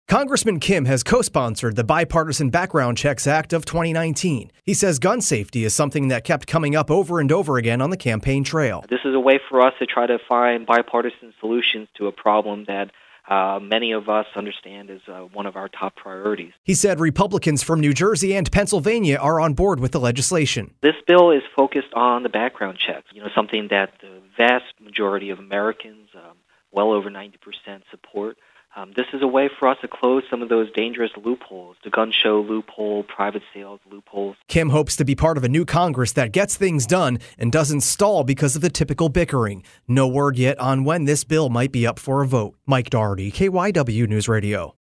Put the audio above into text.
Congressman Kim has co-sponsored the Bipartisan Background Checks Act of 2019. He says gun safety is something that kept coming up over and over again on the campaign trail. This is a way for us to try to find bipartisan solutions to a problem that many of us understand is one of our top priorities. He said Republicans from New Jersey and Pennsylvania are on board with the legislation. This bill is focused on the background checks, something that the vast majority of Americans, well over 90%, support. This is a way for us to close some of those dangerous loopholes, the gun show loophole, private sales loopholes. Kim hopes to be part of a new Congress that gets things done and doesn't stall because of the typical bickering. No word yet on when this bill might be up for a vote. Mike Doherty, KYW News Radio.